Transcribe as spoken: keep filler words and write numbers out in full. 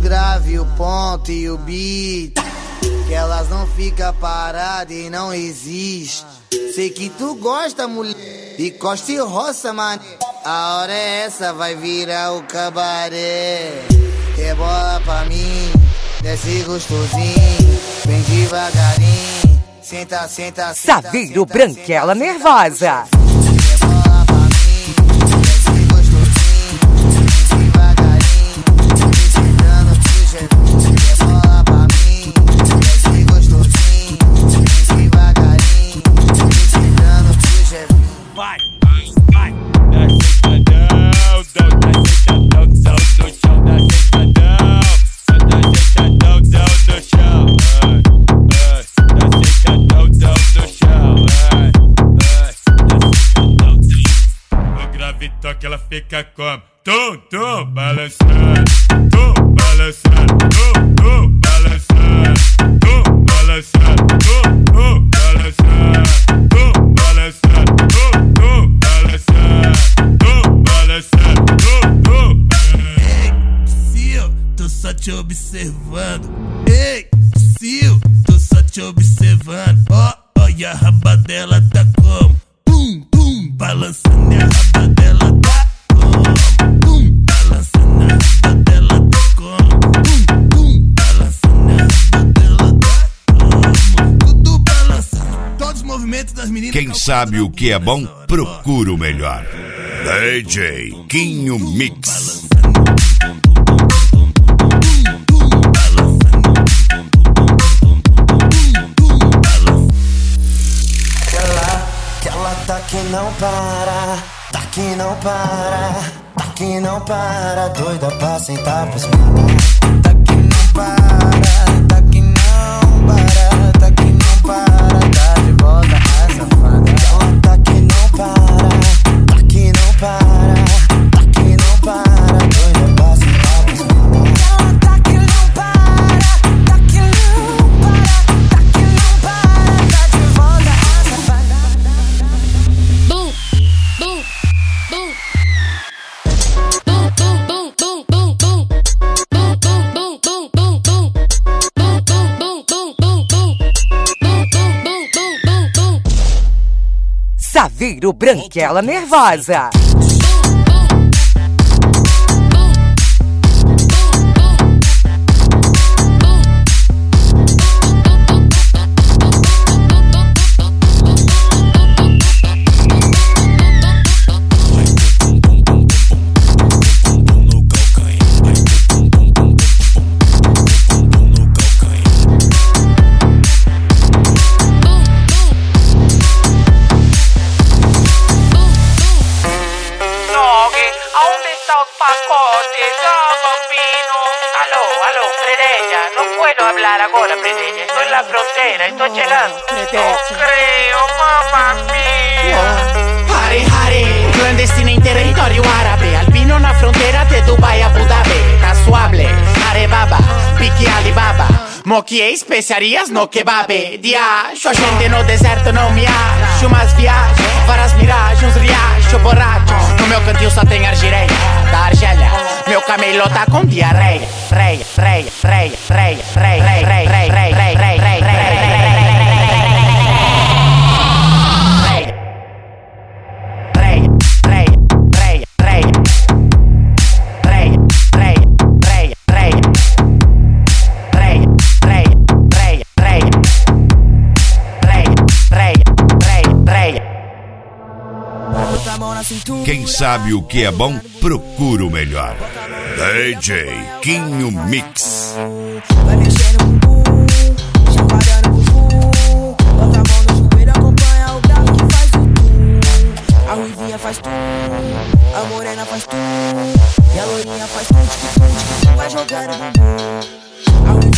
grave, o ponto e o beat, que elas não ficam paradas e não existe. Sei que tu gosta, mulher, e costa e roça, mano. A hora é essa, vai virar o cabaré. Rebola pra mim, desce gostosinho, vem devagarinho. Senta, senta, senta. Saveiro Branquela Nervosa. Vai, vai, dá sentadão, dá sentadão, dá no chão, dá sentadão, dá sentadão, dá no chão, dá sentadão, dá no chão, o grave toque ela fica como tum, tum, balançando, tum, balançando, tum, tum, balançando, tum, balançando, tum, tum, balançando, tum, balançando, tum, tum, balançando, tum, balançando, tum, tum. Ei, Sil, tô só te observando. Ei, Sil, tô só te observando. Ó, oh, olha a raba dela tá como tum, tum, balançando e a raba dela tá como tum, balançando a raba dela tá como tum, tum, balançando a raba dela tá como tudo balançando. Todos os movimentos das meninas. Quem sabe o que é bom, procura o melhor. D J Quinho Mix. Que ela tá que não para, tá que não para, tá que não para, doida pra sentar pros malas. Tá que não para, tá que não para, tá que não para, tá de volta a safada. Ela tá que não para, tá que não para, tá que não para, doida pra sentar pros malas. Ela tá que não para, tá que não para, tá que não para, tá de volta a safada. Boom, boom, boom. Boom, boom, boom, boom, boom, boom. Boom, boom, boom, boom, boom, boom. Boom, boom, boom, boom, boom, boom. Boom, boom, boom, boom, boom, boom. Saveiro Branquela Nervosa. Ahora, Predella, estoy en la frontera, estoy llegando. No creo, mamma mia. Hare Hare, clandestina in territorio árabe, albino na fronteira de Dubai a Abu Dhabi. Casuable, Arebaba, pique Alibaba, moque e especiarias no kebab. Diacho, a gente no deserto não me acha, umas viagens, várias miragens, uns riachos, borrachos. No meu cantinho só tem argireia, da Argélia. Meu camelo tá com diarreia. Reia, reia, reia, reia, reia, reia, reia, reia, reia, reia, reia, reia. Quem sabe o que é bom, procura o melhor. D J Quinho Mix. Vai mexendo no bumbum, chacoalhando o bumbum. Bota a mão no joelho, acompanha o grave que faz o tum. A ruivinha faz tum, a morena faz tum, e a loirinha faz tum, tic tum, tic tum, vai jogando o bumbum. A ruivinha